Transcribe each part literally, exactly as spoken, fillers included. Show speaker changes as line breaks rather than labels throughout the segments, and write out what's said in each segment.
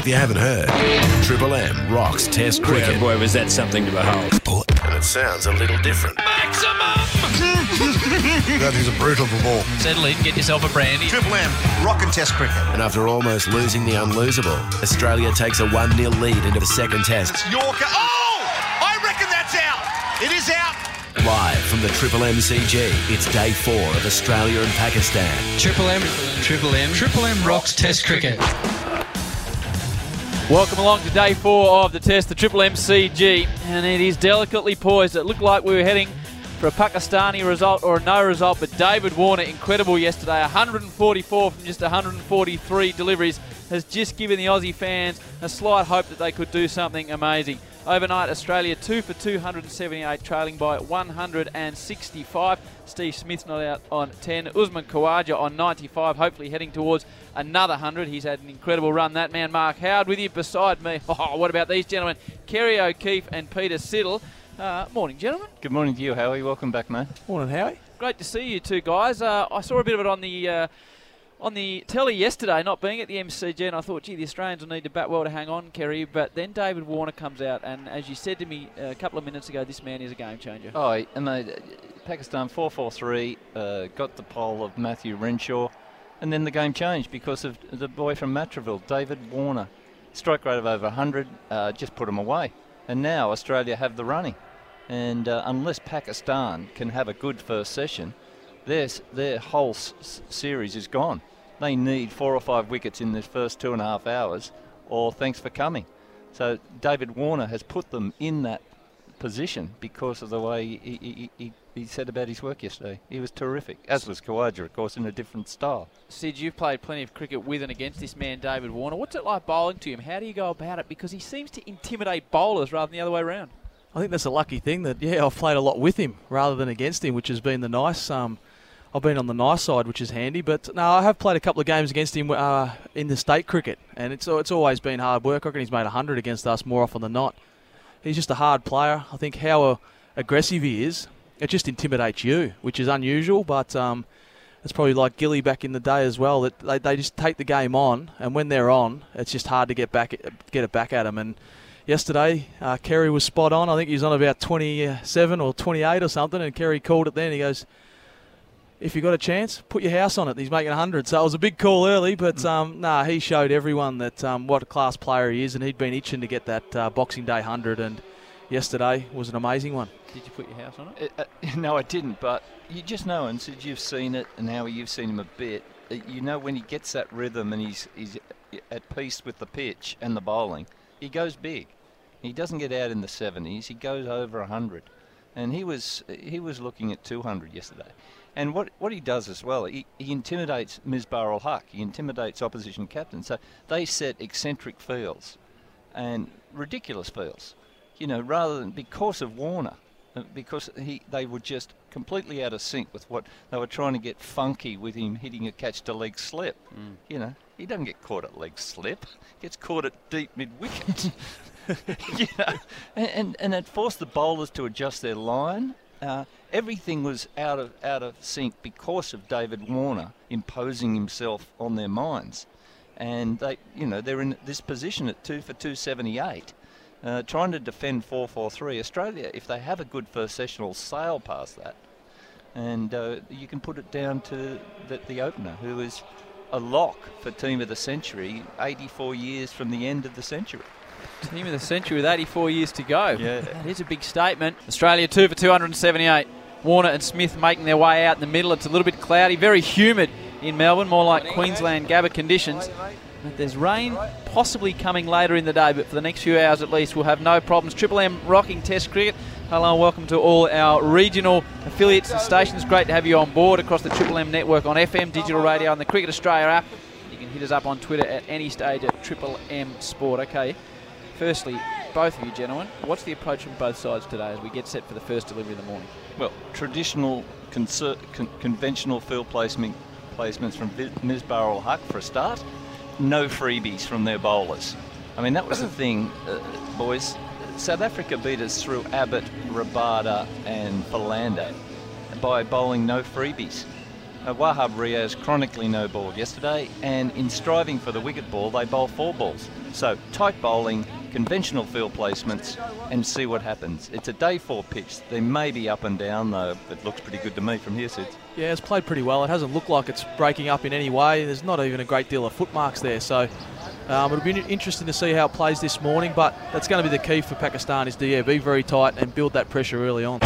If you haven't heard, Triple M rocks Test cricket.
Yeah, boy, was that something to behold.
And it sounds a little different.
Maximum!
That is a brutal ball.
Settle in, get yourself a brandy.
Triple M, rockin' Test cricket.
And after almost losing the unlosable, Australia takes a one nil lead into the second Test.
It's Yorker. Oh! I reckon that's out. It is out.
Live from the Triple M C G, it's day four of Australia and Pakistan.
Triple M, Triple M, Triple M rocks Test cricket.
Welcome along to day four of the Test, the Triple M C G, and it is delicately poised. It looked like we were heading for a Pakistani result or a no result, but David Warner, incredible yesterday, one hundred forty-four from just one hundred forty-three deliveries, has just given the Aussie fans a slight hope that they could do something amazing. Overnight, Australia two for two hundred seventy-eight, trailing by one hundred sixty-five. Steve Smith not out on ten. Usman Khawaja on ninety-five, hopefully heading towards another one hundred. He's had an incredible run. That man, Mark Howard, with you beside me. Oh, what about these gentlemen? Kerry O'Keefe and Peter Siddle. Uh, morning, gentlemen.
Good morning to you, Howie. Welcome back, mate.
Morning, Howie. Great to see you two guys. Uh, I saw a bit of it on the... Uh, On the telly yesterday, not being at the M C G, and I thought, gee, the Australians will need to bat well to hang on, Kerry. But then David Warner comes out, and as you said to me a couple of minutes ago, this man is a game changer.
Oh, and mate, Pakistan four four three, uh, got the pole of Matthew Renshaw, and then the game changed because of the boy from Matraville, David Warner. Strike rate of over one hundred, uh, just put him away. And now Australia have the running. And uh, unless Pakistan can have a good first session, their, their whole s- series is gone. They need four or five wickets in the first two and a half hours, or thanks for coming. So David Warner has put them in that position because of the way he, he, he, he said about his work yesterday. He was terrific, as was Khawaja, of course, in a different style.
Sid, you've played plenty of cricket with and against this man, David Warner. What's it like bowling to him? How do you go about it? Because he seems to intimidate bowlers rather than the other way around.
I think that's a lucky thing that, yeah, I've played a lot with him rather than against him, which has been the nice... Um, I've been on the nice side, which is handy, but no, I have played a couple of games against him uh, in the state cricket, and it's it's always been hard work. I reckon he's made one hundred against us more often than not. He's just a hard player. I think how uh, aggressive he is, it just intimidates you, which is unusual, but um, it's probably like Gilly back in the day as well, that they, they just take the game on, and when they're on, it's just hard to get back get it back at them. And yesterday, uh, Kerry was spot on. I think he was on about twenty-seven or twenty-eight or something, and Kerry called it then. He goes, if you got a chance, put your house on it. He's making one hundred. So it was a big call early, but um, nah, he showed everyone that um, what a class player he is, and he'd been itching to get that uh, Boxing Day one hundred, and yesterday was an amazing one.
Did you put your house on it?
Uh, uh, no, I didn't, but you just know, and since you've seen it, and Howie, you've seen him a bit, uh, you know when he gets that rhythm and he's, he's at peace with the pitch and the bowling, he goes big. He doesn't get out in the seventies, he goes over one hundred. And he was he was looking at two hundred yesterday. And what what he does as well, he, he intimidates Misbah-ul-Haq. He intimidates opposition captains. So they set eccentric fields and ridiculous fields, you know, rather than because of Warner, because he they were just completely out of sync with what they were trying to get funky with him hitting a catch to leg slip. Mm. You know, he doesn't get caught at leg slip. He gets caught at deep mid-wicket. you know, and, and, and it forced the bowlers to adjust their line. Uh, everything was out of out of sync because of David Warner imposing himself on their minds, and they, you know, they're in this position at two for two seventy-eight, uh, trying to defend four four three. Australia, if they have a good first session, will sail past that, and uh, you can put it down to the, the opener, who is a lock for team of the century, eighty-four years from the end of the century.
Team of the century with eighty-four years to go.
Yeah.
That is a big statement. Australia two for two hundred seventy-eight. Warner and Smith making their way out in the middle. It's a little bit cloudy, very humid in Melbourne, more like Queensland Gabba conditions. But there's rain possibly coming later in the day, but for the next few hours at least we'll have no problems. Triple M rocking Test cricket. Hello and welcome to all our regional affiliates and stations. Great to have you on board across the Triple M network on F M, digital radio, and the Cricket Australia app. You can hit us up on Twitter at any stage at Triple M Sport. Okay. Firstly, both of you gentlemen, what's the approach from both sides today as we get set for the first delivery in the morning?
Well, traditional, conser- con- conventional field placement placements from Misbah-ul-Haq for a start. No freebies from their bowlers. I mean, that was the thing, uh, boys. South Africa beat us through Abbott, Rabada and Philander by bowling no freebies. Uh, Wahab Riaz chronically no-balled yesterday, and in striving for the wicket ball, they bowl four balls. So tight bowling, conventional field placements, and see what happens. It's a day four pitch. They may be up and down, though. It looks pretty good to me from here, Sid.
Yeah, it's played pretty well. It hasn't looked like it's breaking up in any way. There's not even a great deal of footmarks there. So um, it'll be interesting to see how it plays this morning. But that's going to be the key for Pakistan, is to yeah, be very tight and build that pressure early on.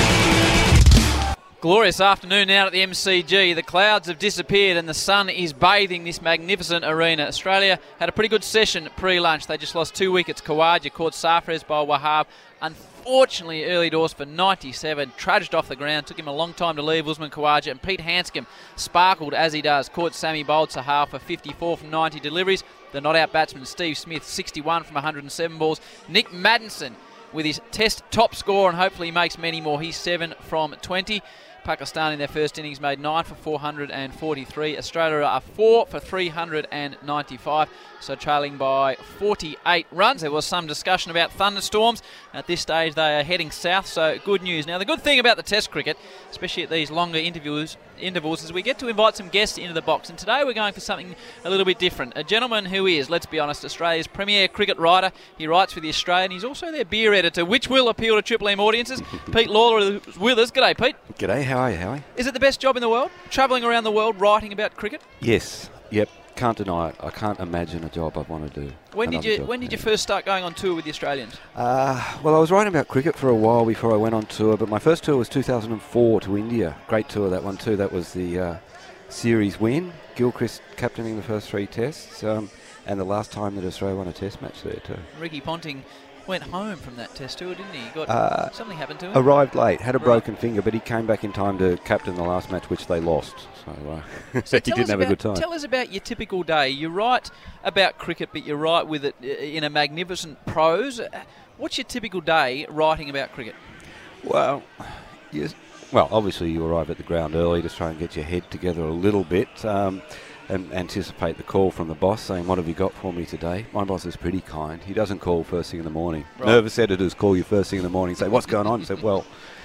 Glorious afternoon out at the M C G. The clouds have disappeared and the sun is bathing this magnificent arena. Australia had a pretty good session pre-lunch. They just lost two wickets. Khawaja caught Sarfraz by Wahab. Unfortunately, early doors for ninety-seven. Trudged off the ground. Took him a long time to leave, Usman Khawaja. And Pete Hanscom sparkled as he does. Caught Sammy Bold Sahar for fifty-four from ninety deliveries. The not-out batsman Steve Smith, sixty-one from one hundred seven balls. Nick Maddinson with his test top score, and hopefully he makes many more. He's seven from twenty. Pakistan in their first innings made nine for four hundred forty-three. Australia are four for three hundred ninety-five, so trailing by forty-eight runs. There was some discussion about thunderstorms. At this stage, they are heading south, so good news. Now, the good thing about the Test cricket, especially at these longer interviews, intervals, is we get to invite some guests into the box. And today we're going for something a little bit different. A gentleman who is, let's be honest, Australia's premier cricket writer. He writes for The Australian. He's also their beer editor, which will appeal to Triple M audiences. Pete Lawler is with us. G'day, Pete.
G'day, how are you, Howie?
Is it the best job in the world, travelling around the world writing about cricket?
Yes, yep, can't deny it. I can't imagine a job I'd want to do.
When did you
job,
When did
yeah.
you first start going on tour with the Australians?
Uh, well, I was writing about cricket for a while before I went on tour, but my first tour was two thousand four to India. Great tour, that one too. That was the uh, series win. Gilchrist captaining the first three tests, um, and the last time that Australia won a test match there too.
Ricky Ponting went home from that test tour, didn't he? he got
uh,
something happened to him.
Arrived late, had a
Right.
broken finger, but he came back in time to captain the last match, which they lost. So, uh,
So
he
tell
didn't
us
have
about,
a good time.
Tell us about your typical day. You write about cricket, but you write with it in a magnificent prose. What's your typical day writing about cricket?
Well, yes. Well, obviously you arrive at the ground early to try and get your head together a little bit um, and anticipate the call from the boss saying, what have you got for me today? My boss is pretty kind. He doesn't call first thing in the morning.
Right.
Nervous editors call you first thing in the morning and say, what's going on? You say, well,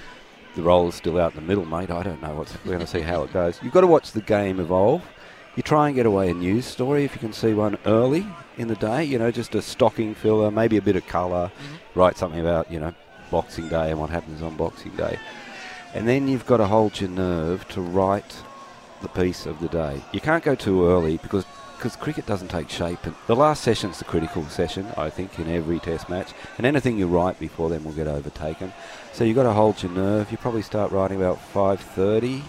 the roll is still out in the middle, mate. I don't know. What's, we're going to see how it goes. You've got to watch the game evolve. You try and get away a news story if you can see one early in the day, you know, just a stocking filler, maybe a bit of colour, mm-hmm. write something about, you know, Boxing Day and what happens on Boxing Day. And then you've got to hold your nerve to write the piece of the day. You can't go too early because because cricket doesn't take shape. And the last session's the critical session, I think, in every test match. And anything you write before then will get overtaken. So you've got to hold your nerve. You probably start writing about five thirty.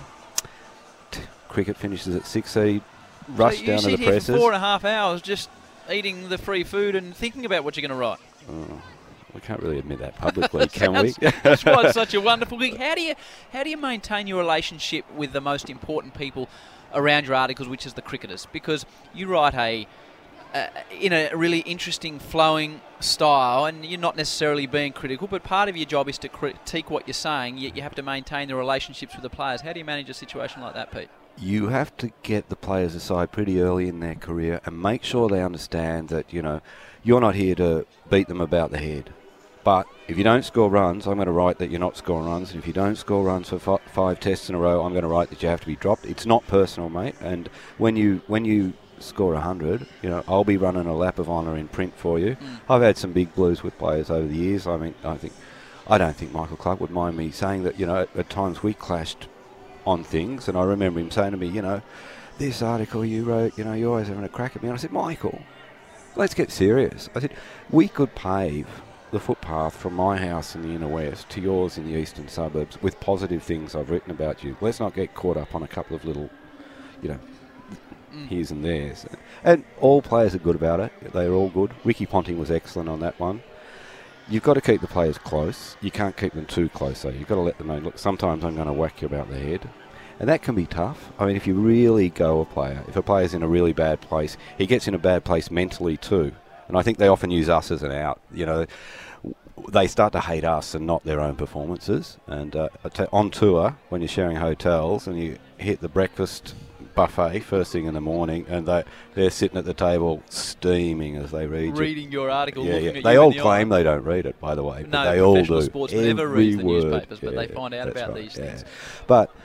Cricket finishes at six thirty. Rush
so
down to the
You sit here
presses.
for four and a half hours just eating the free food and thinking about what you're going to write.
Oh, we can't really admit that publicly, can
that's,
we?
That's why it's such a wonderful gig. How do you how do you maintain your relationship with the most important people around your articles, which is the cricketers? Because you write a uh, in a really interesting, flowing style, and you're not necessarily being critical, but part of your job is to critique what you're saying, yet you have to maintain the relationships with the players. How do you manage a situation like that, Pete?
You have to get the players aside pretty early in their career and make sure they understand that, you know, you're not here to beat them about the head. But if you don't score runs, I'm going to write that you're not scoring runs. And if you don't score runs for f- five tests in a row, I'm going to write that you have to be dropped. It's not personal, mate. And when you when you score one hundred, you know, I'll be running a lap of honour in print for you. Mm. I've had some big blues with players over the years. I mean, I think I don't think Michael Clarke would mind me saying that, you know, at, at times we clashed on things. And I remember him saying to me, you know, this article you wrote, you know, you're always having a crack at me. And I said, Michael, let's get serious. I said, we could pave the footpath from my house in the inner west to yours in the eastern suburbs with positive things I've written about you. Let's not get caught up on a couple of little, you know, mm. here's and there's. And all players are good about it. They're all good. Ricky Ponting was excellent on that one. You've got to keep the players close. You can't keep them too close, though. You've got to let them know, look, sometimes I'm going to whack you about the head. And that can be tough. I mean, if you really go a player, if a player's in a really bad place, he gets in a bad place mentally too. And I think they often use us as an out. You know, they start to hate us and not their own performances. And uh, on tour, when you're sharing hotels and you hit the breakfast buffet first thing in the morning, and they, they're sitting at the table steaming as they read
Reading
you.
your article,
yeah,
looking
yeah.
at
They
you
all
in the
claim
eye.
they don't read it, by the way.
No,
but they all
professional
do.
sportsman never
Every
reads the
word,
newspapers, but
yeah,
they find out
that's
about
right,
these
yeah.
things.
But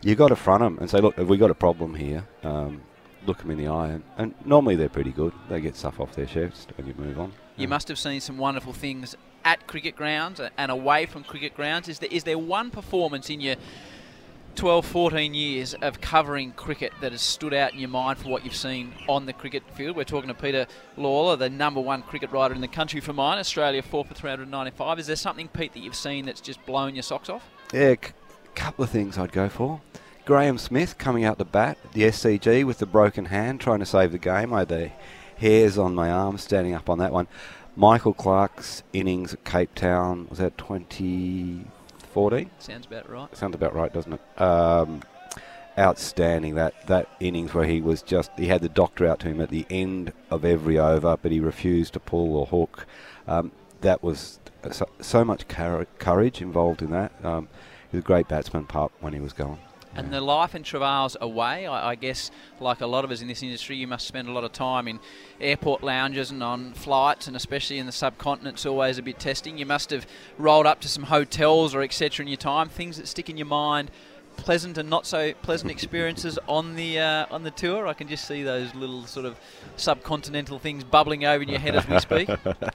you got to front them and say, look, have we got a problem here? Um, look them in the eye, and, and normally they're pretty good. They get stuff off their chest and you move on.
You
um,
must have seen some wonderful things at cricket grounds and away from cricket grounds. Is there, is there one performance in your twelve, fourteen years of covering cricket that has stood out in your mind for what you've seen on the cricket field? We're talking to Peter Lalor, the number one cricket writer in the country for mine, Australia four for three hundred ninety-five. Is there something, Pete, that you've seen that's just blown your socks off?
Yeah, a c- couple of things I'd go for. Graham Smith coming out the bat, the S C G with the broken hand, trying to save the game. I had the hairs on my arm standing up on that one. Michael Clarke's innings at Cape Town, was that twenty fourteen?
Sounds about right.
Sounds about right, doesn't it? Um, outstanding, that, that innings where he was just, he had the doctor out to him at the end of every over, but he refused to pull or hook. Um, that was so, so much car- courage involved in that. Um, he was a great batsman, Pup, when he was going.
And the life and travails away, I, I guess, like a lot of us in this industry, you must spend a lot of time in airport lounges and on flights, and especially in the subcontinent, it's always a bit testing. You must have rolled up to some hotels or et cetera in your time, things that stick in your mind, pleasant and not so pleasant experiences on the uh, on the tour. I can just see those little sort of subcontinental things bubbling over in your head as we speak.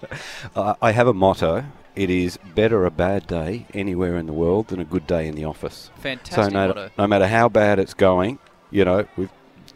uh, I have a motto. It is better a bad day anywhere in the world than a good day in the office.
Fantastic
so no,
motto.
no matter how bad it's going, you know, with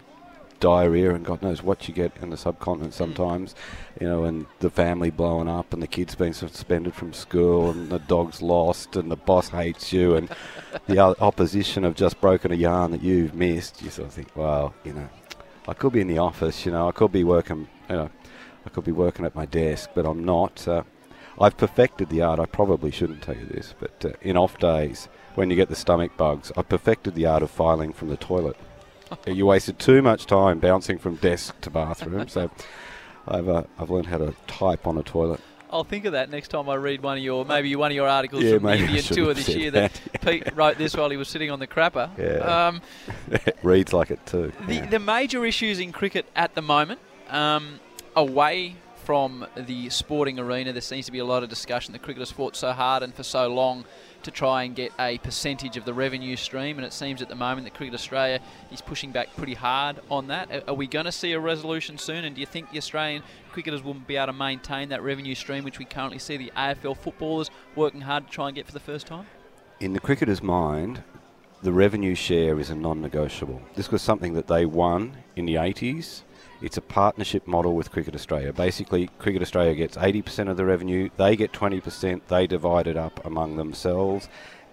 diarrhea and God knows what you get in the subcontinent sometimes, mm. you know, and the family blowing up and the kids being suspended from school and the dog's lost and the boss hates you and the opposition have just broken a yarn that you've missed, you sort of think, well, you know, I could be in the office, you know, I could be working, you know, I could be working at my desk, but I'm not. Uh, I've perfected the art. I probably shouldn't tell you this, but uh, in off days, when you get the stomach bugs, I've perfected the art of filing from the toilet. You wasted too much time bouncing from desk to bathroom, so I've uh, I've learned how to type on a toilet.
I'll think of that next time I read one of your, maybe one of your articles
yeah,
from the Indian tour this year that, that Pete wrote this while he was sitting on the crapper.
Yeah,
um,
it reads like it too.
The,
yeah.
the major issues in cricket at the moment, um, away from the sporting arena, there seems to be a lot of discussion. The cricket has fought so hard and for so long to try and get a percentage of the revenue stream, and it seems at the moment that Cricket Australia is pushing back pretty hard on that. Are we going to see a resolution soon, and do you think the Australian cricketers will be able to maintain that revenue stream which we currently see the A F L footballers working hard to try and get for the first time?
In the cricketer's mind, the revenue share is a non-negotiable. This was something that they won in the eighties. It's a partnership model with Cricket Australia. Basically, Cricket Australia gets eighty percent of the revenue, they get twenty percent, they divide it up among themselves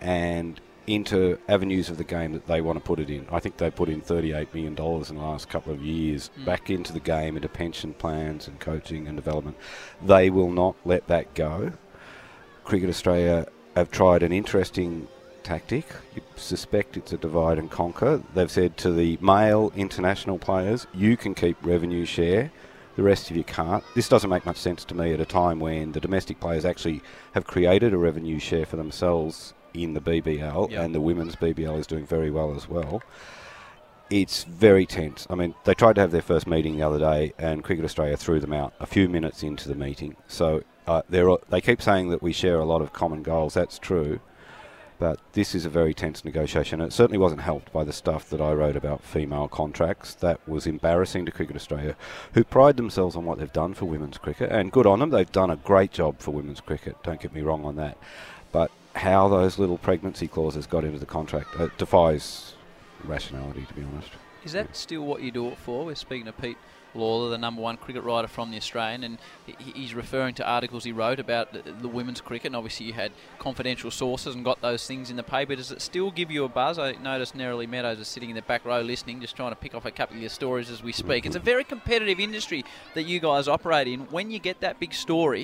and into avenues of the game that they want to put it in. I think they put in thirty-eight million dollars in the last couple of years mm. back into the game, into pension plans and coaching and development. They will not let that go. Cricket Australia have tried an interesting tactic. You suspect it's a divide and conquer. They've said to the male international players, you can keep revenue share, the rest of you can't. This doesn't make much sense to me at a time when the domestic players actually have created a revenue share for themselves in the B B L, yep. and the women's B B L is doing very well as well. It's very tense. I mean, they tried to have their first meeting the other day and Cricket Australia threw them out a few minutes into the meeting. So uh, they're, they keep saying that we share a lot of common goals. That's true. But this is a very tense negotiation. It certainly wasn't helped by the stuff that I wrote about female contracts. That was embarrassing to Cricket Australia, who pride themselves on what they've done for women's cricket. And good on them. They've done a great job for women's cricket. Don't get me wrong on that. But how those little pregnancy clauses got into the contract uh, defies rationality, to be honest.
Is that yeah. still what you do it for? We're speaking to Pete Lalor, the number one cricket writer from the Australian, and he's referring to articles he wrote about the, the women's cricket, and obviously you had confidential sources and got those things in the paper. Does it still give you a buzz? I noticed Nerily Meadows is sitting in the back row listening, just trying to pick off a couple of your stories as we speak. Mm-hmm. It's a very competitive industry that you guys operate in. When you get that big story,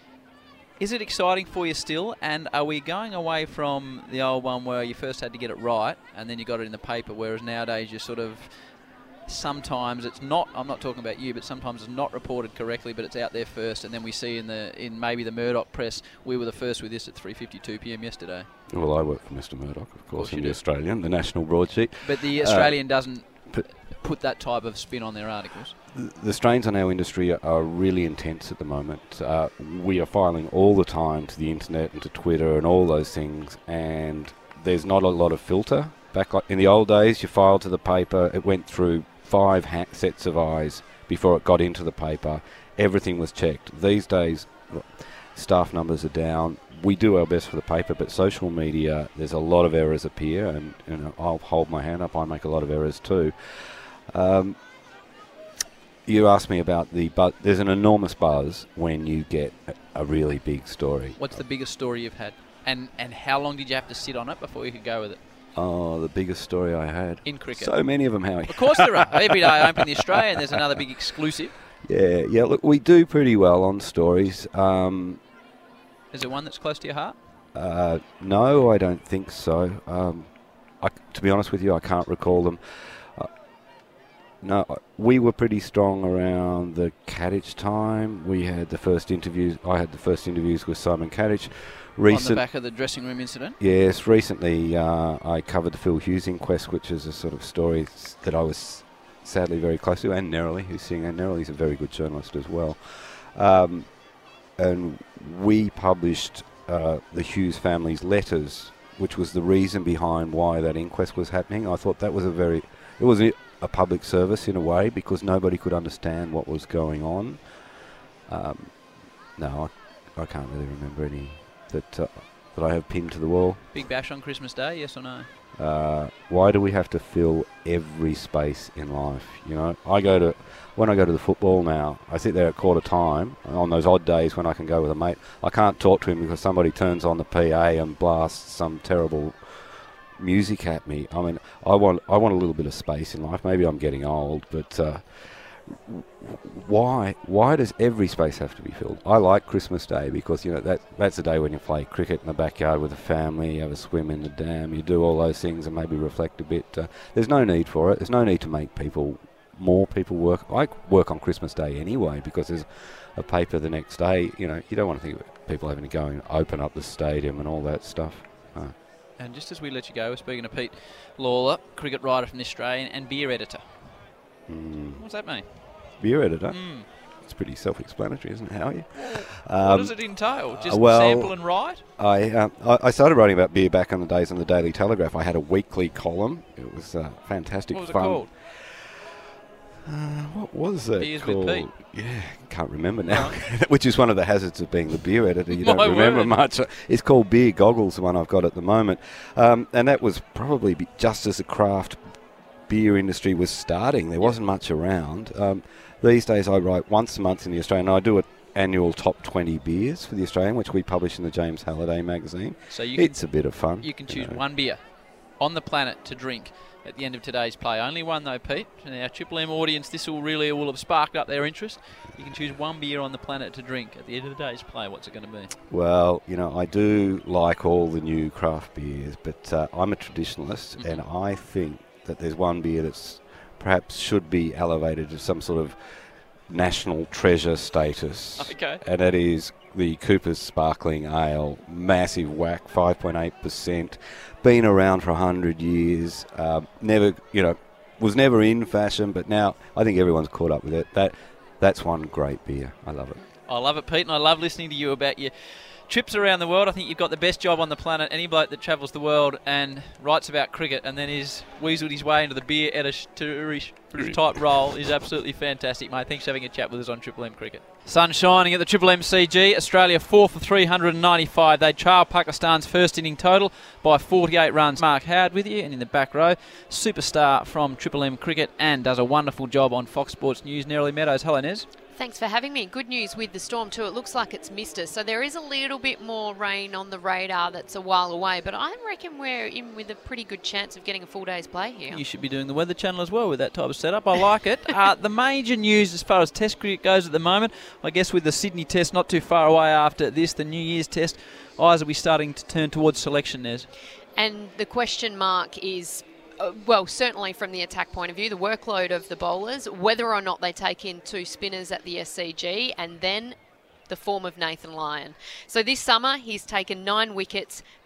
is it exciting for you still? And are we going away from the old one where you first had to get it right and then you got it in the paper, whereas nowadays you sort of... Sometimes it's not, I'm not talking about you, but sometimes it's not reported correctly, but it's out there first, and then we see in the in maybe the Murdoch press, we were the first with this at three fifty-two p m yesterday.
Well, I work for Mister Murdoch, of course, of course in the
do.
Australian, the national broadsheet.
But the Australian
uh,
doesn't put that type of spin on their articles.
The, the strains on our industry are, are really intense at the moment. Uh, we are filing all the time to the internet and to Twitter and all those things, and there's not a lot of filter. Back like in the old days, you filed to the paper. It went through five ha- sets of eyes before it got into the paper. Everything was checked. These days, look, staff numbers are down. We do our best for the paper, but social media, there's a lot of errors appear, and you know, I'll hold my hand up. I make a lot of errors too. Um, you asked me about the buzz. There's an enormous buzz when you get a, a really big story.
What's the biggest story you've had? And and how long did you have to sit on it before you could go with it?
Oh, the biggest story I had.
In cricket.
So many of them, Howie.
Of course there are. Every day I open the Australian, there's another big exclusive.
Yeah, yeah. Look, we do pretty well on stories. Um,
Is there one that's close to your heart?
uh, no, I don't think so. Um, I, to be honest with you, I can't recall them. Uh, no, we were pretty strong around the Kadich time. We had the first interviews. I had the first interviews with Simon Kadich. Recent,
on the back of the dressing room incident?
Yes, recently uh, I covered the Phil Hughes inquest, which is a sort of story that I was sadly very close to, and Nerily, who's sitting there. Nerly's a very good journalist as well. Um, and we published uh, the Hughes family's letters, which was the reason behind why that inquest was happening. I thought that was a very, it was a, a public service in a way, because nobody could understand what was going on. Um, no, I, I can't really remember any that uh, that I have pinned to the wall.
Big bash on Christmas Day, yes or no?
Uh, why do we have to fill every space in life? You know, I go to when I go to the football now, I sit there at quarter time on those odd days when I can go with a mate. I can't talk to him because somebody turns on the P A and blasts some terrible music at me. I mean, I want I want a little bit of space in life. Maybe I'm getting old, but uh, why why does every space have to be filled? I like Christmas Day because, you know, that that's the day when you play cricket in the backyard with the family, you have a swim in the dam, you do all those things and maybe reflect a bit. Uh, there's no need for it. There's no need to make people, more people work. I work on Christmas Day anyway because there's a paper the next day. You know, you don't want to think of people having to go and open up the stadium and all that stuff. No.
And just as we let you go, we're speaking to Pete Lawler, cricket writer from the Australian and beer editor.
Mm.
What's that mean?
Beer editor?
Mm.
It's pretty self-explanatory, isn't it, Howie?
Um, what does it entail? Just
uh, well,
sample and write?
I, uh, I I started writing about beer back in the days on the Daily Telegraph. I had a weekly column. It was uh, fantastic
What was
fun.
it called?
Uh, what was it
Beers
called?
with Pete.
Yeah, can't remember now. Which is one of the hazards of being the beer editor. You
My
don't remember
word.
much. It's called Beer Goggles, the one I've got at the moment. Um, and that was probably be just as the craft beer industry was starting. There wasn't much around. Um, these days I write once a month in the Australian. I do an annual top twenty beers for the Australian, which we publish in the James Halliday magazine.
So you
it's
can,
a bit of fun.
You can choose
you know.
one beer on the planet to drink at the end of today's play. Only one though, Pete. And our Triple M audience, this will really will have sparked up their interest. You can choose one beer on the planet to drink at the end of the day's play. What's it going to be?
Well, you know, I do like all the new craft beers, but uh, I'm a traditionalist,
Mm-hmm.
and I think that there's one beer that's perhaps should be elevated to some sort of national treasure status.
Okay.
And that is the Cooper's Sparkling Ale. Massive whack, five point eight percent. Been around for one hundred years. Uh, never, you know, was never in fashion, but now I think everyone's caught up with it. That That's one great beer. I love it.
I love it, Pete, and I love listening to you about your trips around the world. I think you've got the best job on the planet. Any bloke that travels the world and writes about cricket and then is weaseled his way into the beer editor type role is absolutely fantastic, mate. Thanks for having a chat with us on Triple M Cricket. Sun shining at the Triple M C G. Australia four for three hundred ninety-five. They trail Pakistan's first inning total by forty-eight runs. Mark Howard with you, and in the back row, superstar from Triple M Cricket and does a wonderful job on Fox Sports News, Nerily Meadows. Hello, Nez.
Thanks for having me. Good news with the storm too. It looks like it's missed us. So there is a little bit more rain on the radar that's a while away. But I reckon we're in with a pretty good chance of getting a full day's play here.
You should be doing the Weather Channel as well with that type of setup. I like it. uh, the major news as far as Test cricket goes at the moment, I guess with the Sydney Test not too far away after this, the New Year's Test, eyes will be starting to turn towards selection, Nez.
And the question mark is, Uh, well, certainly from the attack point of view, the workload of the bowlers, whether or not they take in two spinners at the S C G, and then the form of Nathan Lyon. So this summer, he's taken nine wickets,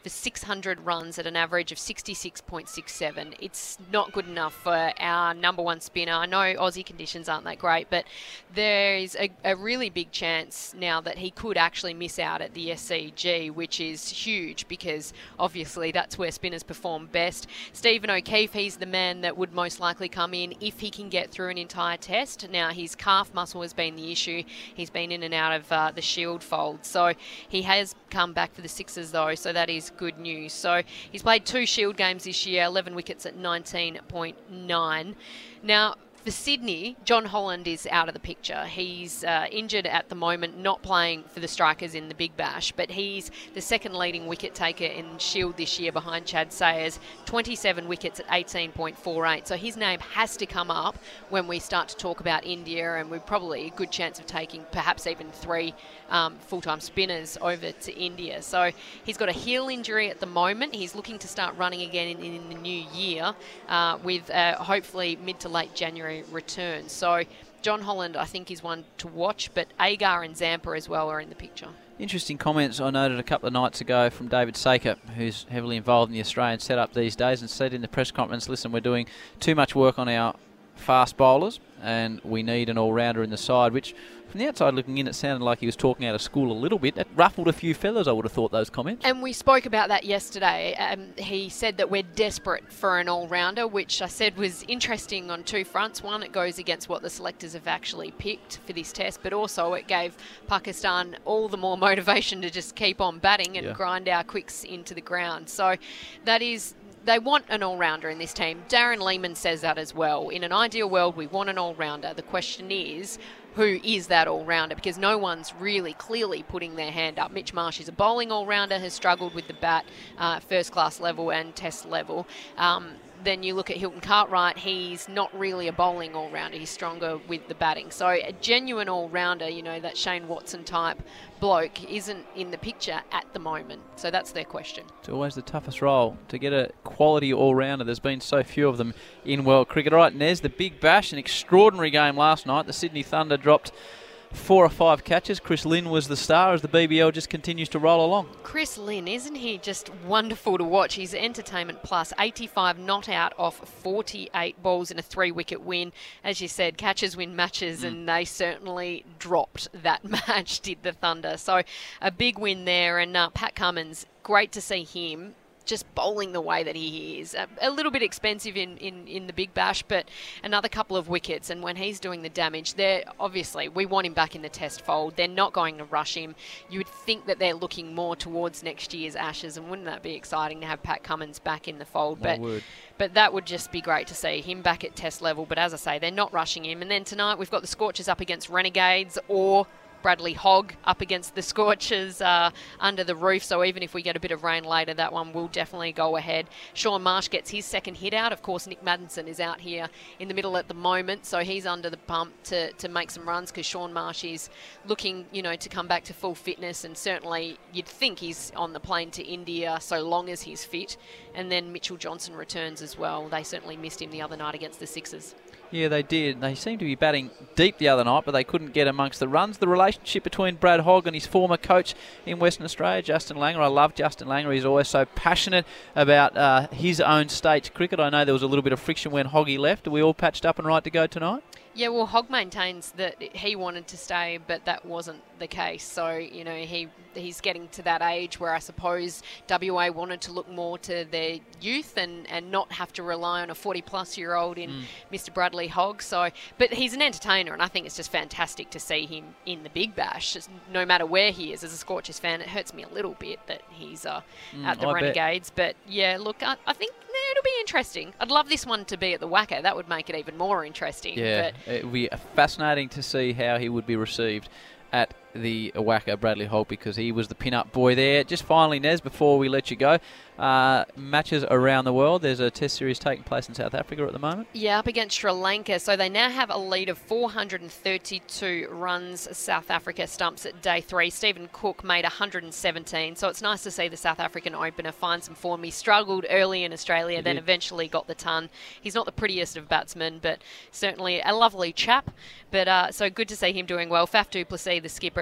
for six hundred runs at an average of sixty-six point six seven. It's not good enough for our number one spinner. I know Aussie conditions aren't that great, but there's a, a really big chance now that he could actually miss out at the S C G, which is huge because obviously that's where spinners perform best. Stephen O'Keefe, he's the man that would most likely come in if he can get through an entire test. Now, his calf muscle has been the issue. He's been in and out of uh, the shield fold. So he has come back for the Sixers, though, so that is good news. So he's played two shield games this year, eleven wickets at nineteen point nine. Now, for Sydney, John Holland is out of the picture. He's uh, injured at the moment, not playing for the Strikers in the Big Bash, but he's the second leading wicket taker in Shield this year behind Chad Sayers, twenty-seven wickets at eighteen point four eight. So his name has to come up when we start to talk about India, and we're probably a good chance of taking perhaps even three um, full-time spinners over to India. So he's got a heel injury at the moment. He's looking to start running again in, in the new year uh, with uh, hopefully mid to late January return. So John Holland, I think, is one to watch, but Agar and Zampa as well are in the picture.
Interesting comments I noted a couple of nights ago from David Saker, who's heavily involved in the Australian setup these days, and said in the press conference, listen, we're doing too much work on our fast bowlers and we need an all-rounder in the side, which from the outside looking in, it sounded like he was talking out of school a little bit. It ruffled a few feathers, I would have thought, those comments.
And we spoke about that yesterday. Um, he said that we're desperate for an all-rounder, which I said was interesting on two fronts. One, it goes against what the selectors have actually picked for this test, but also it gave Pakistan all the more motivation to just keep on batting and yeah. grind our quicks into the ground. So that is... They want an all-rounder in this team. Darren Lehman says that as well. In an ideal world, we want an all-rounder. The question is, who is that all-rounder? Because no one's really clearly putting their hand up. Mitch Marsh is a bowling all-rounder, has struggled with the bat, uh, first-class level and test level. Um, then you look at Hilton Cartwright, he's not really a bowling all-rounder. He's stronger with the batting. So a genuine all-rounder, you know, that Shane Watson type bloke isn't in the picture at the moment. So that's their question.
It's always the toughest role, to get a quality all-rounder. There's been so few of them in world cricket. All right, Nez, the Big Bash, an extraordinary game last night. The Sydney Thunder dropped four or five catches. Chris Lynn was the star as the B B L just continues to roll along.
Chris Lynn, isn't he just wonderful to watch? He's entertainment plus. eighty-five not out off forty-eight balls in a three-wicket win. As you said, catches win matches, mm. and they certainly dropped that match, did the Thunder. So a big win there. And uh, Pat Cummins, great to see him just bowling the way that he is. A, a little bit expensive in, in, in the Big Bash, but another couple of wickets. And when he's doing the damage, they're obviously, we want him back in the test fold. They're not going to rush him. You would think that they're looking more towards next year's Ashes, and wouldn't that be exciting to have Pat Cummins back in the fold?
But,
but, but that would just be great to see him back at test level. But as I say, they're not rushing him. And then tonight we've got the Scorchers up against Renegades, or Bradley Hogg up against the Scorchers uh, under the roof. So even if we get a bit of rain later, that one will definitely go ahead. Sean Marsh gets his second hit out. Of course, Nick Maddinson is out here in the middle at the moment, so he's under the pump to, to make some runs, because Sean Marsh is looking, you know, to come back to full fitness, and certainly you'd think he's on the plane to India so long as he's fit. And then Mitchell Johnson returns as well. They certainly missed him the other night against the Sixers.
Yeah, they did. They seemed to be batting deep the other night, but they couldn't get amongst the runs. The relationship between Brad Hogg and his former coach in Western Australia, Justin Langer. I love Justin Langer. He's always so passionate about uh, his own state's cricket. I know there was a little bit of friction when Hoggy left. Are we all patched up and right to go tonight?
Yeah, well, Hogg maintains that he wanted to stay, but that wasn't the case. So, you know, he he's getting to that age where I suppose W A wanted to look more to their youth and, and not have to rely on a forty-plus-year-old in mm. Mister Bradley Hogg. So, but he's an entertainer, and I think it's just fantastic to see him in the Big Bash, just no matter where he is. As a Scorchers fan, it hurts me a little bit that he's uh, mm, at the I Renegades. Bet. But, yeah, look, I, I think it'll be interesting. I'd love this one to be at the Wacker. That would make it even more interesting.
Yeah,
but
it would be fascinating to see how he would be received at the Wacker, Bradley Hogg, because he was the pin-up boy there. Just finally, Nez, before we let you go, uh, matches around the world. There's a test series taking place in South Africa at the moment.
Yeah, up against Sri Lanka. So they now have a lead of four hundred thirty-two runs. South Africa stumps at day three. Stephen Cook made one hundred seventeen. So it's nice to see the South African opener find some form. He struggled early in Australia, he then did. eventually got the ton. He's not the prettiest of batsmen, but certainly a lovely chap. But uh, so good to see him doing well. Faf du Plessis, the skipper,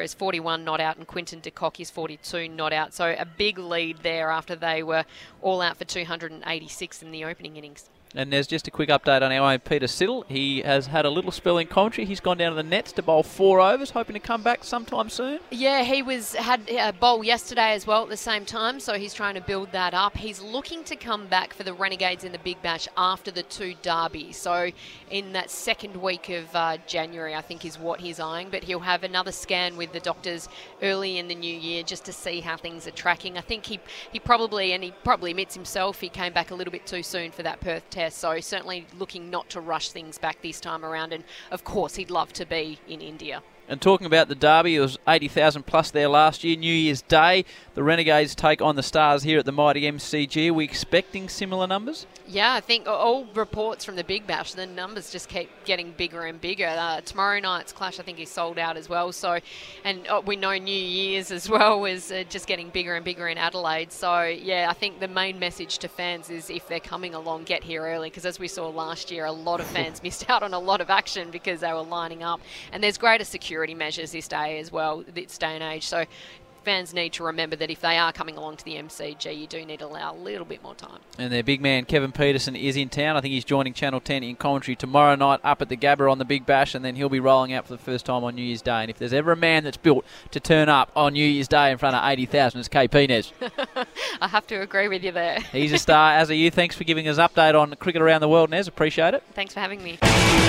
is forty-one not out and Quinton de Kock is forty-two not out. So a big lead there after they were all out for two hundred eighty-six in the opening innings.
And there's just a quick update on our own Peter Siddle. He has had a little spell in commentary. He's gone down to the nets to bowl four overs, hoping to come back sometime soon.
Yeah, he was had a bowl yesterday as well at the same time, so he's trying to build that up. He's looking to come back for the Renegades in the Big Bash after the two derbies. So in that second week of uh, January, I think is what he's eyeing. But he'll have another scan with the doctors early in the new year just to see how things are tracking. I think he, he probably, and he probably admits himself, he came back a little bit too soon for that Perth test. So certainly looking not to rush things back this time around. And, of course, he'd love to be in India.
And talking about the derby, it was eighty thousand plus there last year. New Year's Day, the Renegades take on the Stars here at the mighty M C G. Are we expecting similar numbers?
Yeah, I think all reports from the Big Bash, the numbers just keep getting bigger and bigger. Uh, tomorrow night's clash, I think, is sold out as well. So, and uh, we know New Year's as well is uh, just getting bigger and bigger in Adelaide. So, yeah, I think the main message to fans is if they're coming along, get here early. Because as we saw last year, a lot of fans missed out on a lot of action because they were lining up. And there's greater security measures this day as well, this day and age. So fans need to remember that if they are coming along to the M C G, you do need to allow a little bit more time.
And their big man Kevin Peterson is in town. I think he's joining Channel ten in commentary tomorrow night up at the Gabba on the Big Bash, and then he'll be rolling out for the first time on New Year's Day. And if there's ever a man that's built to turn up on New Year's Day in front of eighty thousand, it's K P Nez.
I have to agree with you there.
He's a star, as are you. Thanks for giving us an update on cricket around the world, Nez. Appreciate it.
Thanks for having me.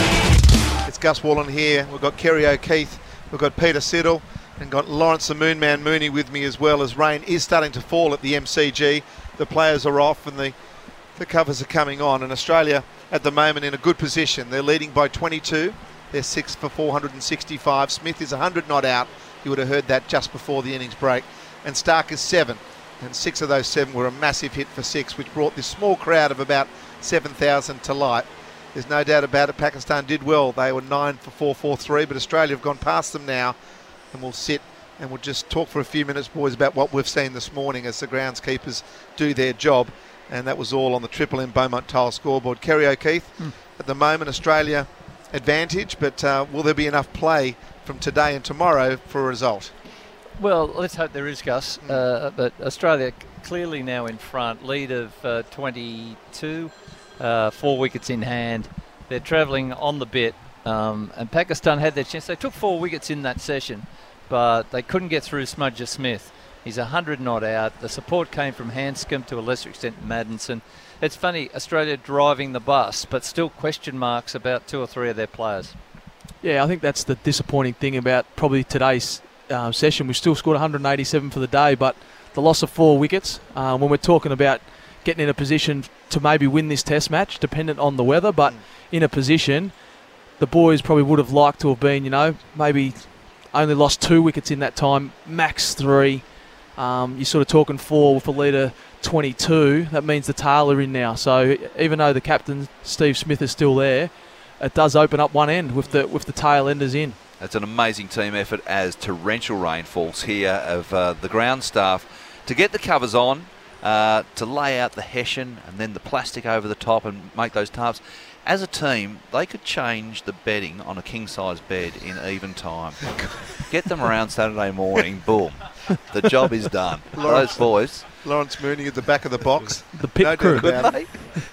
It's Gus Wallen here. We've got Kerry O'Keefe. We've got Peter Siddle and got Lawrence the Moonman Mooney with me as well, as rain is starting to fall at the M C G. The players are off and the, the covers are coming on. And Australia at the moment in a good position. They're leading by twenty-two. They're six for four hundred sixty-five. Smith is one hundred not out. You would have heard that just before the innings break. And Stark is seven. And six of those seven were a massive hit for six, which brought this small crowd of about seven thousand to light. There's no doubt about it. Pakistan did well. They were nine for four forty-three, but Australia have gone past them now. And we'll sit and we'll just talk for a few minutes, boys, about what we've seen this morning as the groundskeepers do their job. And that was all on the Triple M Beaumont Tile scoreboard. Kerry O'Keefe, mm. at the moment, Australia advantage, but uh, will there be enough play from today and tomorrow for a result?
Well, let's hope there is, Gus. Mm. Uh, but Australia clearly now in front, lead of uh, twenty-two. Uh, four wickets in hand. They're travelling on the bit, um, and Pakistan had their chance. They took four wickets in that session, but they couldn't get through Smudger Smith. He's one hundred not out. The support came from Hanscom, to a lesser extent Maddinson. It's funny, Australia driving the bus, but still question marks about two or three of their players.
Yeah, I think that's the disappointing thing about probably today's uh, session. We still scored one hundred eighty-seven for the day, but the loss of four wickets, uh, when we're talking about getting in a position to maybe win this test match, dependent on the weather, but mm. in a position, the boys probably would have liked to have been, you know, maybe only lost two wickets in that time, max three. Um, you're sort of talking four with a lead of twenty-two. That means the tail are in now. So even though the captain, Steve Smith, is still there, it does open up one end with the with the tail enders in.
It's an amazing team effort as torrential rain falls here of uh, the ground staff to get the covers on. Uh, to lay out the hessian and then the plastic over the top and make those tarps. As a team, they could change the bedding on a king-size bed in even time. Get them around Saturday morning, boom. The job is done.
Lawrence,
those boys.
Lawrence Mooney at the back of the box.
The pit
no
crew.
Couldn't they?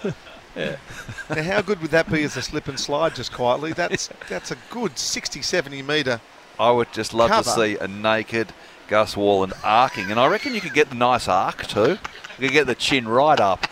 Yeah. Now, how good would that be as a slip and slide just quietly? That's that's a good sixty, seventy metre
I would just love
cover.
to see a naked Gus Wallen arcing. And I reckon you could get the nice arc too. You could get the chin right up.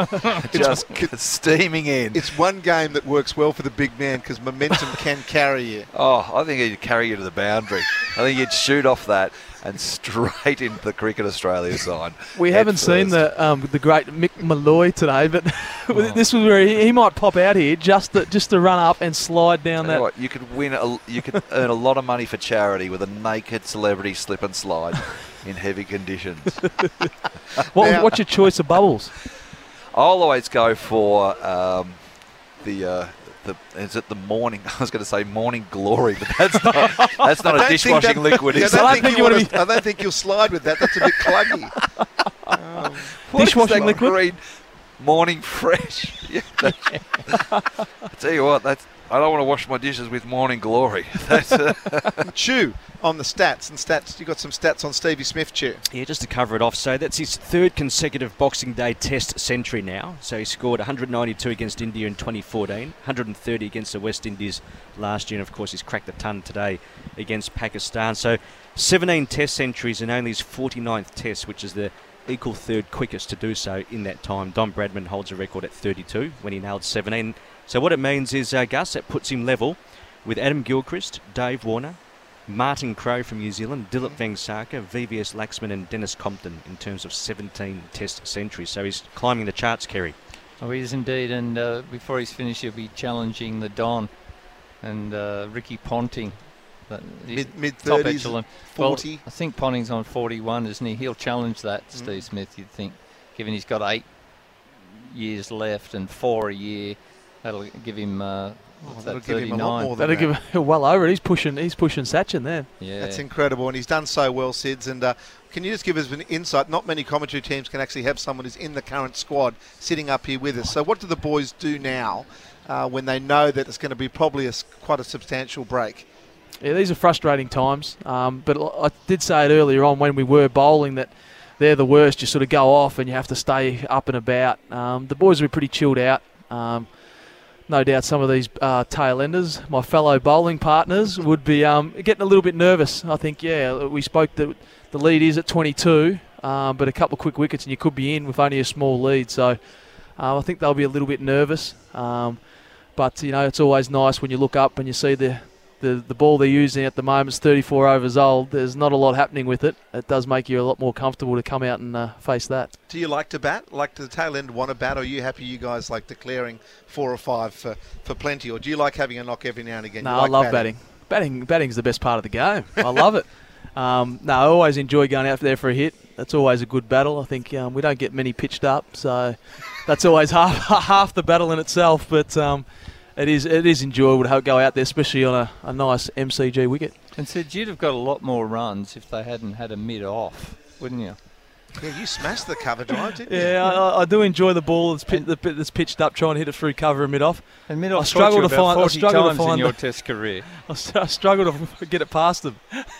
Just steaming in.
It's one game that works well for the big man because momentum can carry you.
Oh, I think he'd carry you to the boundary. I think you'd shoot off that and straight into the Cricket Australia side.
We haven't first. seen the um, the great Mick Malloy today, but oh. this was where he, he might pop out here just to, just to run up and slide down that.
What, you could win. A, you could earn a lot of money for charity with a naked celebrity slip and slide in heavy conditions.
what, now, what's your choice of bubbles?
I'll always go for um, the. Uh, The, is it the morning? I was going to say morning glory, but that's not, that's not a dishwashing that, liquid. Is
I, don't think you wanna, be I don't think you'll slide with that. That's a bit cluggy.
um, dishwashing liquid? Green, Morning fresh. Yeah, I tell you what, that's. I don't want to wash my dishes with Morning Glory. That's, uh,
Chew on the stats and stats. You got some stats on Stevie Smith, Chew.
Yeah, just to cover it off. So that's his third consecutive Boxing Day Test century now. So he scored one hundred ninety-two against India in twenty fourteen, one hundred thirty against the West Indies last year, and of course he's cracked the ton today against Pakistan. So seventeen Test centuries and only his forty-ninth Test, which is the equal third quickest to do so in that time. Don Bradman holds a record at thirty-two when he nailed seventeen. So what it means is, uh, Gus, it puts him level with Adam Gilchrist, Dave Warner, Martin Crowe from New Zealand, Dilip Vengsarkar, V V S Laxman and Dennis Compton in terms of seventeen Test centuries. So he's climbing the charts, Kerry.
Oh, he is indeed, and uh, before he's finished, he'll be challenging the Don and uh, Ricky Ponting.
Mid, mid-thirties, forty.
Well, I think Ponting's on forty-one, isn't he? He'll challenge that, mm. Steve Smith, you'd think, given he's got eight years left and four a year. That'll give him, uh, what's
that'll
that,
give him a lot more than
That'll
that.
give him well over it. He's pushing, he's pushing Sachin there.
Yeah.
That's incredible, and he's done so well, Sids. And uh, can you just give us an insight? Not many commentary teams can actually have someone who's in the current squad sitting up here with us. So what do the boys do now uh, when they know that it's going to be probably a, quite a substantial break?
Yeah, these are frustrating times, um, but I did say it earlier on when we were bowling that they're the worst. You sort of go off and you have to stay up and about. Um, the boys were pretty chilled out. Um, no doubt some of these uh, tail enders, my fellow bowling partners, would be um, getting a little bit nervous. I think, yeah, we spoke that the lead is at twenty-two, um, but a couple of quick wickets and you could be in with only a small lead. So uh, I think they'll be a little bit nervous. Um, but, you know, it's always nice when you look up and you see the The, the ball they're using at the moment is thirty-four overs old. There's not a lot happening with it. It does make you a lot more comfortable to come out and uh, face that.
Do you like to bat? Like the tail end want to bat? Or are you happy you guys like declaring four or five for, for plenty? Or do you like having a knock every now and again?
No,
you like
I love
batting.
batting. Batting batting's the best part of the game. I love it. Um, no, I always enjoy going out there for a hit. That's always a good battle. I think um, we don't get many pitched up, so that's always half half the battle in itself. But um, It is it is enjoyable to go out there, especially on a, a nice M C G wicket.
And Sid, you'd have got a lot more runs if they hadn't had a mid-off, wouldn't you?
Yeah, you smashed the cover drive, didn't you?
Yeah, I, I do enjoy the ball that's, pit, that's pitched up, trying to hit it through cover and mid-off.
And mid-off
I struggle to find. I struggle
times
to find
in your
the,
Test career.
I, I struggle to get it past them.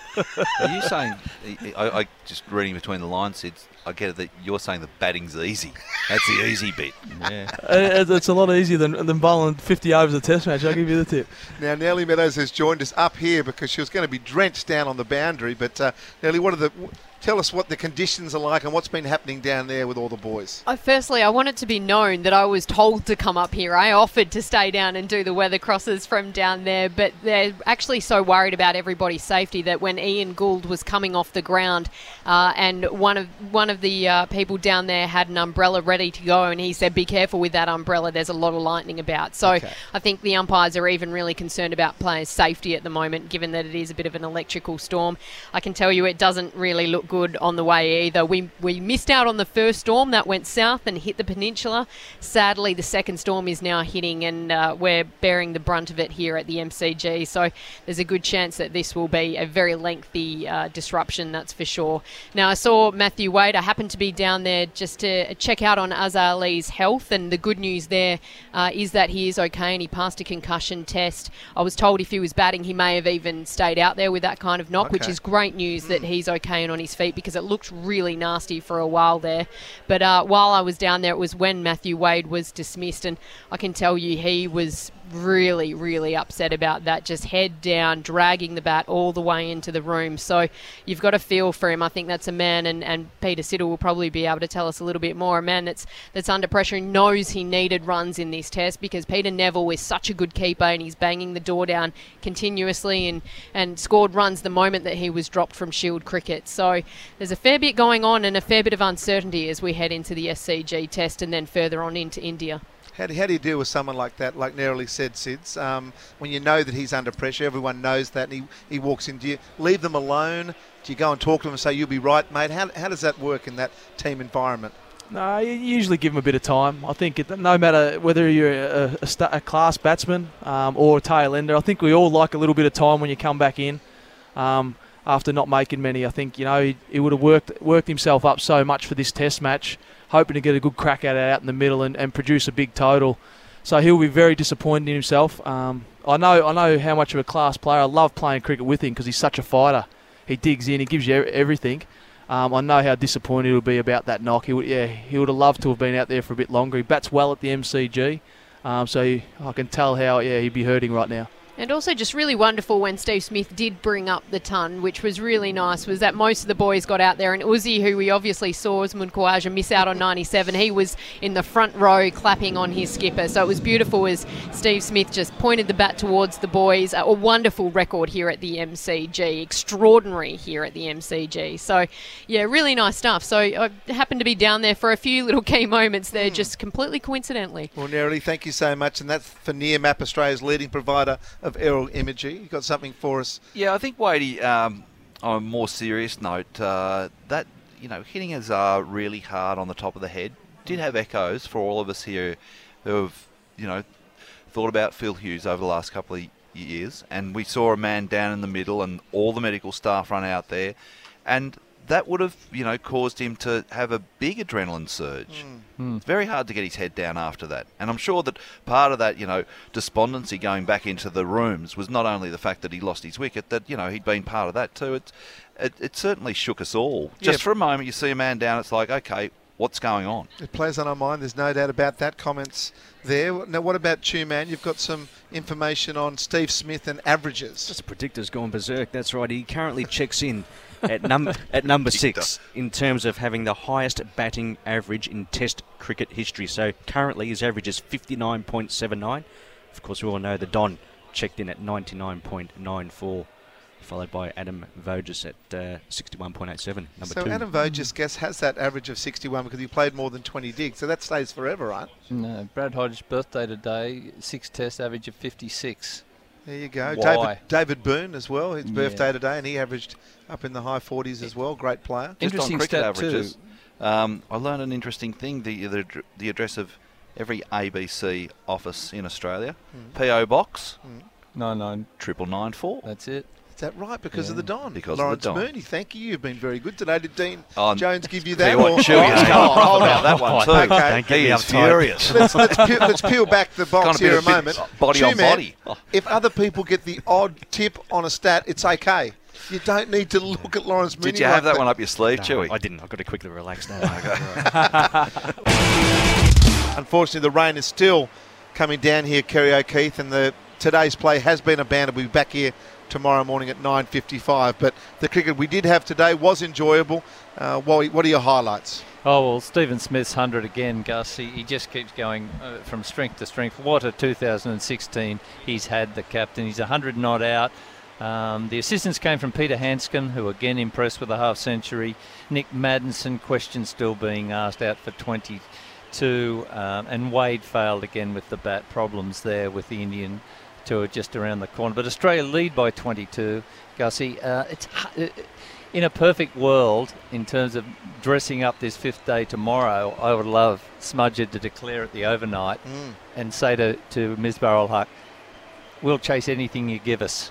Are you saying? I, I just reading between the lines, Sid. I get it that you're saying the batting's easy. That's the easy bit.
Yeah,
it, it's a lot easier than than bowling fifty overs a Test match. I'll give you the tip.
Now Nellie Meadows has joined us up here because she was going to be drenched down on the boundary. But uh, Nellie, what are the? Tell us what the conditions are like and what's been happening down there with all the boys.
Uh, firstly, I want it to be known that I was told to come up here. I offered to stay down and do the weather crosses from down there, but they're actually so worried about everybody's safety that when Ian Gould was coming off the ground uh, and one of one of the uh, people down there had an umbrella ready to go and he said, be careful with that umbrella, there's a lot of lightning about. So okay. I think the umpires are even really concerned about players' safety at the moment, given that it is a bit of an electrical storm. I can tell you it doesn't really look good on the way either. We we missed out on the first storm that went south and hit the peninsula. Sadly, the second storm is now hitting and uh, we're bearing the brunt of it here at the M C G. So there's a good chance that this will be a very lengthy uh, disruption, that's for sure. Now, I saw Matthew Wade. I happened to be down there just to check out on Azhar Ali's health, and the good news there uh, is that he is okay and he passed a concussion test. I was told if he was batting, he may have even stayed out there with that kind of knock, okay. which is great news that he's okay and on his feet, because it looked really nasty for a while there. But uh, while I was down there, it was when Matthew Wade was dismissed, and I can tell you he was really, really upset about that, just head down, dragging the bat all the way into the room. So you've got to feel for him. I think that's a man, and, and Peter Siddle will probably be able to tell us a little bit more, a man that's that's under pressure and knows he needed runs in this test, because Peter Neville is such a good keeper and he's banging the door down continuously and, and scored runs the moment that he was dropped from Shield cricket. So there's a fair bit going on and a fair bit of uncertainty as we head into the S C G test and then further on into India.
How do, how do you deal with someone like that, like Neroli said, Sids, um, when you know that he's under pressure, everyone knows that, and he, he walks in? Do you leave them alone? Do you go and talk to them and say, you'll be right, mate? How, how does that work in that team environment?
No, you usually give them a bit of time. I think it, no matter whether you're a, a, st- a class batsman um, or a tail ender, I think we all like a little bit of time when you come back in um, after not making many. I think, you know, he, he would have worked worked himself up so much for this test match. hoping to get a good crack at it out in the middle and, and produce a big total. So he'll be very disappointed in himself. Um, I know I know how much of a class player. I love playing cricket with him because he's such a fighter. He digs in. He gives you everything. Um, I know how disappointed he'll be about that knock. He would, yeah, he would have loved to have been out there for a bit longer. He bats well at the M C G, um, so he, I can tell how yeah he'd be hurting right now.
And also just really wonderful when Steve Smith did bring up the ton, which was really nice, was that most of the boys got out there. And Uzi, who we obviously saw Usman Khawaja miss out on ninety-seven, he was in the front row clapping on his skipper. So it was beautiful as Steve Smith just pointed the bat towards the boys. A wonderful record here at the M C G. Extraordinary here at the M C G. So, yeah, really nice stuff. So I happened to be down there for a few little key moments there, mm. just completely coincidentally.
Well, Nerily, thank you so much. And that's for Nearmap, Australia's leading provider of aerial imagery. You got something for us?
Yeah, I think, Wadey, um, on a more serious note, uh, that, you know, hitting us uh, really hard on the top of the head did have echoes for all of us here who have, you know, thought about Phil Hughes over the last couple of years. And we saw a man down in the middle and all the medical staff run out there. And that would have, you know, caused him to have a big adrenaline surge.
Mm.
Mm. It's very hard to get his head down after that. And I'm sure that part of that, you know, despondency going back into the rooms was not only the fact that he lost his wicket, that, you know, he'd been part of that too. It, it, it certainly shook us all. Just
yeah.
for a moment, you see a man down, it's like, okay, what's going on?
It plays on our mind. There's no doubt about that. Comments there. Now, what about Two-Man? You've got some information on Steve Smith and averages.
Just predictor's gone berserk. That's right. He currently checks in at number at number six in terms of having the highest batting average in Test cricket history. So currently his average is fifty-nine point seven nine. Of course, we all know the Don checked in at ninety-nine point nine four. Followed by Adam Voges at uh, sixty-one point eight seven, number
so
two. So
Adam Voges, guess, has that average of sixty-one because he played more than twenty digs, so that stays forever, right?
No, Brad Hodge's birthday today, six test average of fifty-six.
There you go.
Why?
David, David Boone as well, his
Yeah.
birthday today, and he averaged up in the high forties as well. Great player.
Just
Interesting
on cricket
stat
averages,
too.
um, I learned an interesting thing, the, the, the address of every A B C office in Australia,
Mm.
P O Box,
Mm.
nine nine
triple nine four.
That's it.
Is that right? Because
Yeah.
of the Don.
Because
Lawrence
of the Don.
Mooney, thank you. You've been very good today. Did Dean
Oh,
Jones give you
tell
that?
you what,
or-
Chewy is
Oh,
going
hold
rough
on.
about that one too.
Okay.
Don't get
He
me
is
uptight.
furious.
let's, let's, peel, let's peel back the box
Kind of
here a
bit of
moment.
fit- body on
Two-Man,
body. Oh.
If other people get the odd tip on a stat, it's okay. You don't need to look at Lawrence Mooney.
Did you have
like
that one up your sleeve,
No,
Chewy?
I didn't. I've got to quickly relax now.
Unfortunately, the rain is still coming down here, Kerry O'Keefe, and the today's play has been abandoned. We'll be back here tomorrow morning at nine fifty-five. But the cricket we did have today was enjoyable. Uh, what, what are your highlights?
Oh, well, Stephen Smith's one hundred again, Gus. He, he just keeps going uh, from strength to strength. What a two thousand sixteen he's had, the captain. He's one hundred not out. Um, the assistance came from Peter Hanscom, who again impressed with a half century. Nick Maddinson, question still being asked, out for twenty-two. Um, and Wade failed again with the bat problems there with the Indian tour just around the corner. But Australia lead by twenty-two, Gussie. Uh, it's uh, in a perfect world, in terms of dressing up this fifth day tomorrow, I would love Smudger to declare it the overnight
Mm.
and say to, to Misbah ul Haq, we'll chase anything you give us.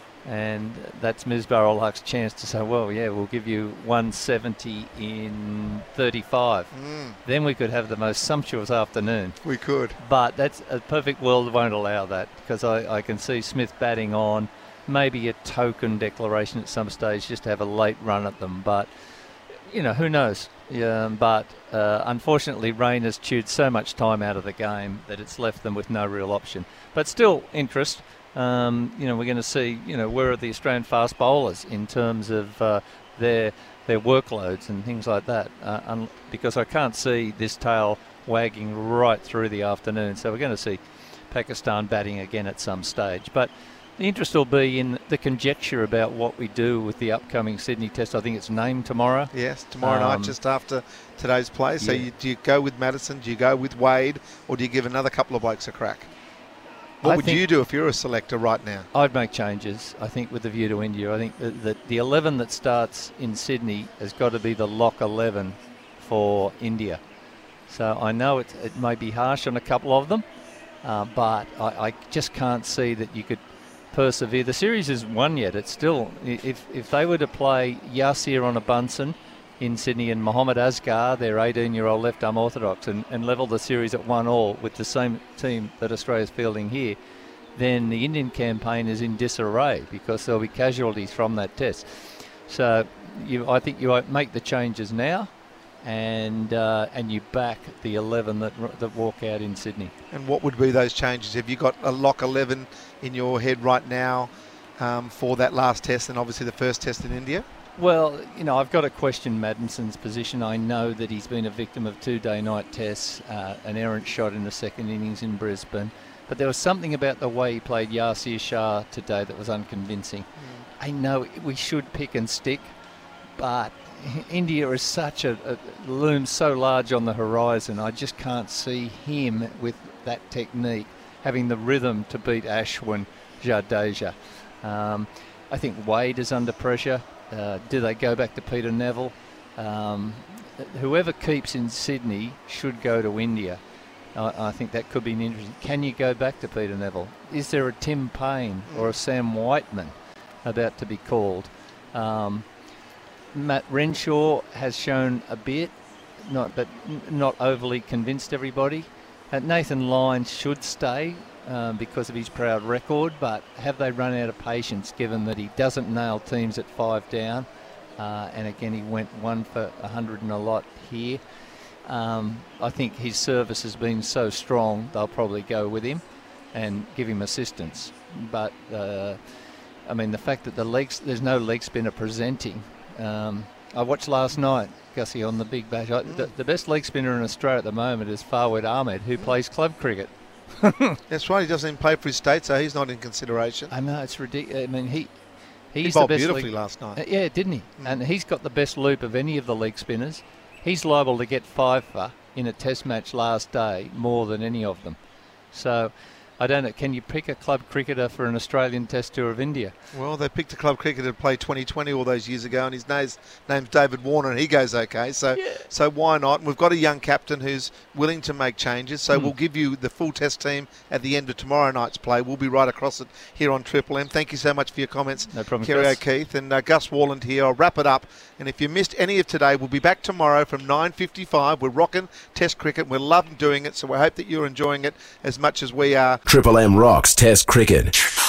And that's Misbah ul Haq's chance to say, well, yeah, we'll give you one seventy in thirty-five.
Mm.
Then we could have the most sumptuous afternoon.
We could.
But that's a perfect world won't allow that, because I, I can see Smith batting on, maybe a token declaration at some stage just to have a late run at them. But, you know, who knows? Yeah, but uh, unfortunately, rain has chewed so much time out of the game that it's left them with no real option. But still, interest. Um, you know, we're going to see, you know, where are the Australian fast bowlers in terms of uh, their their workloads and things like that, uh, un- because I can't see this tail wagging right through the afternoon. So we're going to see Pakistan batting again at some stage. But the interest will be in the conjecture about what we do with the upcoming Sydney Test. I think it's named tomorrow.
Yes, tomorrow
Um,
night, just after today's play. So
yeah.
you, do you go with Madison? Do you go with Wade? Or do you give another couple of blokes a crack? What
I
would
think
you do if you're a selector right now?
I'd make changes, I think, with the view to India. I think that, that the eleven that starts in Sydney has got to be the lock eleven for India. So I know it, it may be harsh on a couple of them, uh, but I, I just can't see that you could persevere. The series isn't won yet. It's still, if, if they were to play Yasir on a Bunsen, in Sydney, and Mohammad Asghar, their eighteen-year-old left-arm orthodox, and, and levelled the series at one all with the same team that Australia's fielding here, then the Indian campaign is in disarray because there'll be casualties from that test. So you, I think you make the changes now, and uh, and you back the eleven that that walk out in Sydney.
And what would be those changes? Have you got a lock eleven in your head right now um, for that last test and obviously the first test in India?
Well, you know, I've got to question Madison's position. I know that he's been a victim of two day-night tests, uh, an errant shot in the second innings in Brisbane. But there was something about the way he played Yasir Shah today that was unconvincing. Mm. I know we should pick and stick, but India is such a, a loom so large on the horizon. I just can't see him with that technique having the rhythm to beat Ashwin, Jadeja. Um, I think Wade is under pressure. Uh, do they go back to Peter Neville? Um, whoever keeps in Sydney should go to India. I, I think that could be an interesting. Can you go back to Peter Neville? Is there a Tim Payne or a Sam Whiteman about to be called? Um, Matt Renshaw has shown a bit, not but not overly convinced everybody. Uh, Nathan Lyons should stay uh, because of his proud record, but have they run out of patience given that he doesn't nail teams at five down? Uh, and again, he went one for a hundred and a lot here. Um, I think his service has been so strong, they'll probably go with him and give him assistance. But, uh, I mean, the fact that the legs, there's no leg spinner presenting. Um, I watched last night, Gussie, on the Big Bash. I, the, the best leg spinner in Australia at the moment is Fawad Ahmed, who plays club cricket.
That's right. He doesn't even play for his state, so he's not in consideration.
I know, it's ridiculous. I mean, he he's
he bowled
the best
beautifully
leg,
last night.
Uh, yeah, didn't he? Mm. And he's got the best loop of any of the leg spinners. He's liable to get five for in a test match last day more than any of them. So, I don't know, can you pick a club cricketer for an Australian Test tour of India?
Well, they picked a club cricketer to play twenty twenty all those years ago, and his name's, name's David Warner, and he goes okay. So yeah. so why not? And we've got a young captain who's willing to make changes, so mm. we'll give you the full Test team at the end of tomorrow night's play. We'll be right across it here on Triple M. Thank you so much for your comments,
no problem,
Kerry
Gus.
O'Keefe. And uh, Gus Worland here. I'll wrap it up. And if you missed any of today, we'll be back tomorrow from nine fifty-five. We're rocking Test cricket. We're loving doing it, so we hope that you're enjoying it as much as we are.
Triple M rocks Test cricket.